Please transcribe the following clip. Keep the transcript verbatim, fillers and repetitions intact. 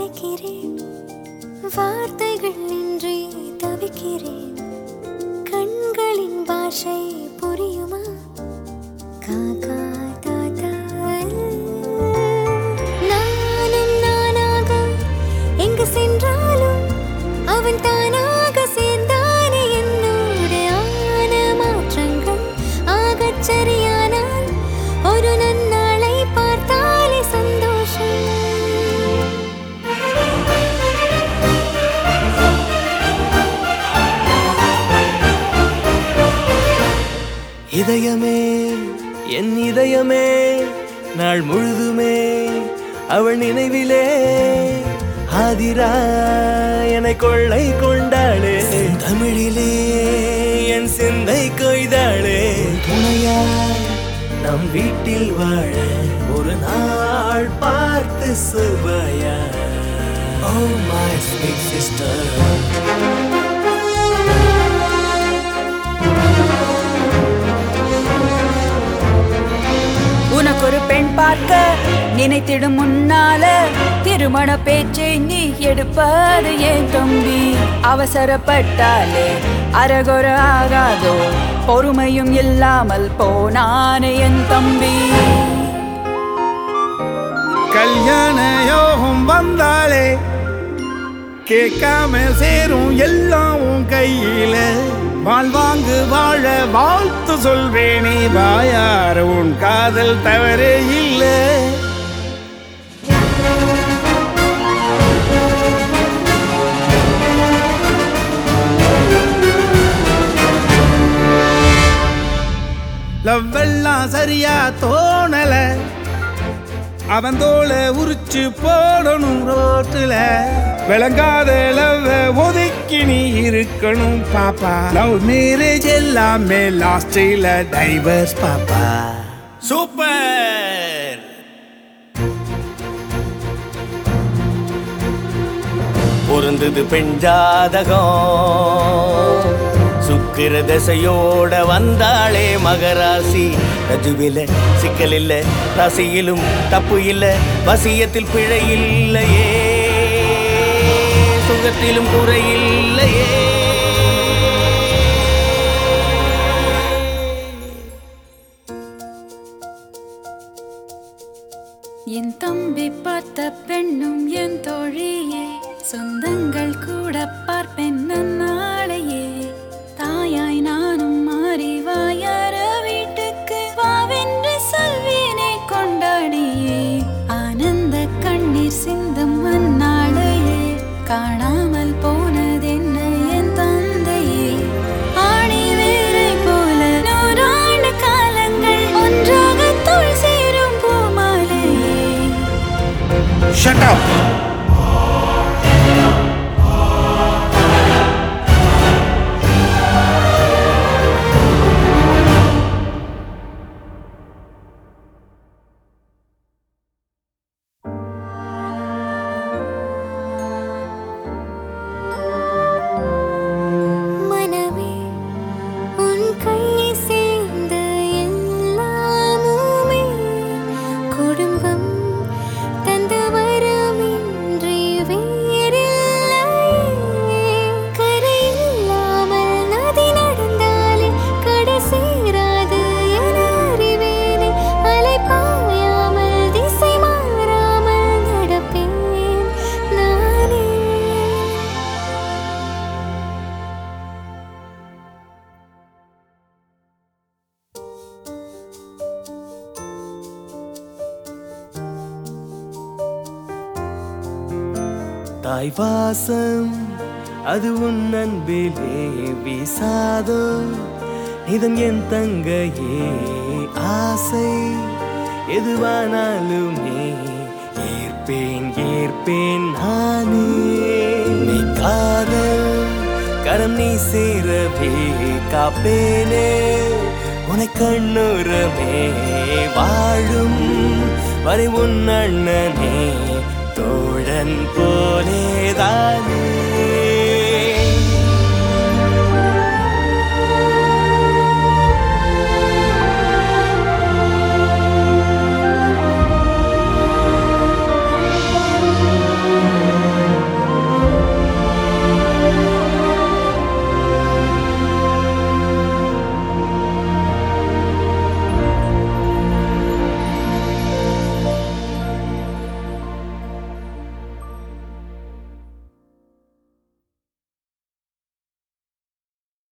துடிக்கிறேன், வார்த்தைகள் இன்றி தவிக்கிறேன். கண்களின் பாஷை புரியுமா? காக்கா தாத்தா நானும் நானாக எங்கு சென்றாலும் அவன் தானாக சேர்ந்தானே என்னோடு. ஆன மாற்றங்கள் ஆகச் சரியானால் ஒரு நன்னாளை பார்த்தாலே சந்தோஷம். இதயமே என் இதயமே நாள் முழுதுமே அவள் நினைவிலே ஆதிரா என்னை கொள்ளை கொண்டாளே. தமிழிலே என் சிந்தை கொய்தாளே. துணையாய் நம் வீட்டில் வாழ ஒரு நாள் பார்த்து சொல்வாயா? Oh my sweet sister. உனக்கு ஒரு பெண் பார்க்க நினைத்திடும் முன்னால திருமண பேச்சை நீ எடுப்பது ஏன் தம்பி? அவசரப்பட்டாலே அரகுற ஆகாதோ, பொறுமையும் இல்லாமல் போனானே என் தம்பி. கல்யாண யோகம் வந்தாலே கேட்காம சேரும் எல்லாம் உன் கையில. வாழ்வாங்கு வாழ வாழ்த்து சொல்வேனே, வாயார உன் காதல் தவறே இல்லை. லவ்வெல்லாம் சரியா தோணல, அவன் தோள உரிச்சு போடணும் ரோட்டுல. விளங்காத லவ் ஒதுக்கி நீ இருக்கணும் பாப்பா. லவ் மேரேஜ் எல்லாமே லாஸ்ட்ல டைவர்ஸ் பாப்பா. சூப்பர். பொருந்தது பெண் ஜாதகம், சுக்கிர தசையோட வந்தாளே மகராசி. ரஜுவில சிக்கல் இல்ல, ராசியிலும் தப்பு இல்ல, வசியத்தில் பிழை இல்லையே, சுகத்திலும் குறை இல்லையே. என் தம்பி பார்த்த பெண்ணும் என் தோழியே, சொந்தங்கள் கூட பார்ப்பேன் நாளையே. தாயாய் நானும் மாறி வாயார வீட்டுக்கு வாவென்று சொல்வேனே கொண்டாடியே. ஆனந்த கண்ணீர் சிந்தும் அந்நாளையே, காணாமல் போனதென்ன என் தந்தையே. ஆணி வேரை போல நூறாண்டு காலங்கள் ஒன்றாக தோள் சேரும் பூமாலையே. Shut up! தாய் வாசம் அது உன் அன்பிலே வீசாதோ, இதன் என் தங்கையே ஆசை எதுவானாலுமே ஏற்பேன் ஏற்பேன் நானே. நீ காதல் கரம் நீ சேரவே காப்பேனே, உனை கண்ணுறமே வாழும் வரை உன் அண்ணனே தோழன் போலேதானே.